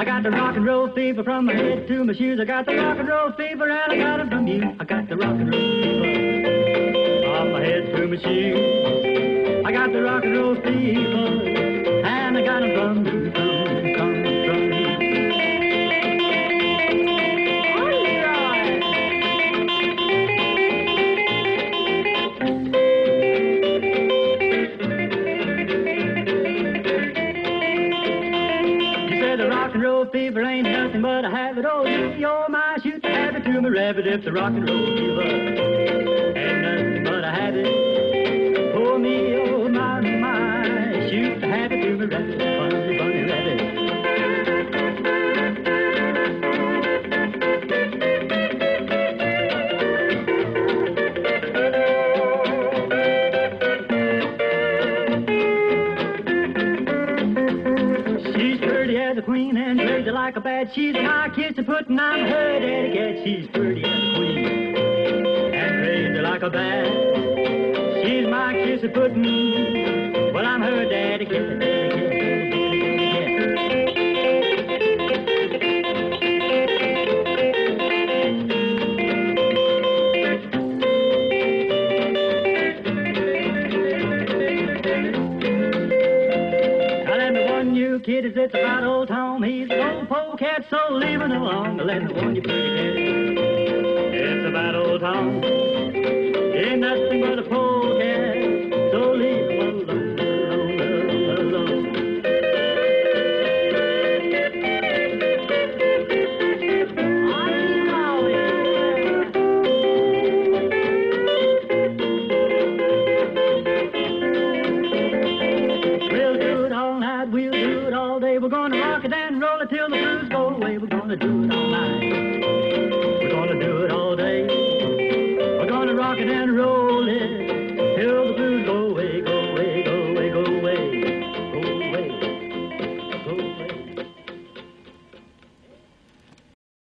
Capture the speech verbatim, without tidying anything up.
I got the rock and roll fever from my head to my shoes. I got the rock and roll fever and I got it from you. I got the rock and roll fever from my head to my shoes. I got the rock and roll fever and I got it from you, from, from, from you. Fever ain't nothing but a habit. Oh, you're my shoot the habit to my rabbit. If the rock and roll fever ain't nothing but a habit, oh me, oh my, my, shoot the habit to my rabbit. Funny, funny rabbit. The queen and crazy like a bat. She's my kiss to put and I'm her daddy cat. She's pretty as a queen and crazy like a bat. She's my kiss to put and well, I'm her daddy cat, daddy cat, daddy cat, kid is it's about old Tom. He's an old polecat, so leave him alone. Let me warn you, pretty cat. It's about old Tom. Ain't nothing but a polecat, so leave him alone, alone, alone, We'll do it all night, we'll do it all day. We're gonna rock it and roll it till the blues go away. We're gonna do it all night. We're gonna do it all day. We're gonna rock it and roll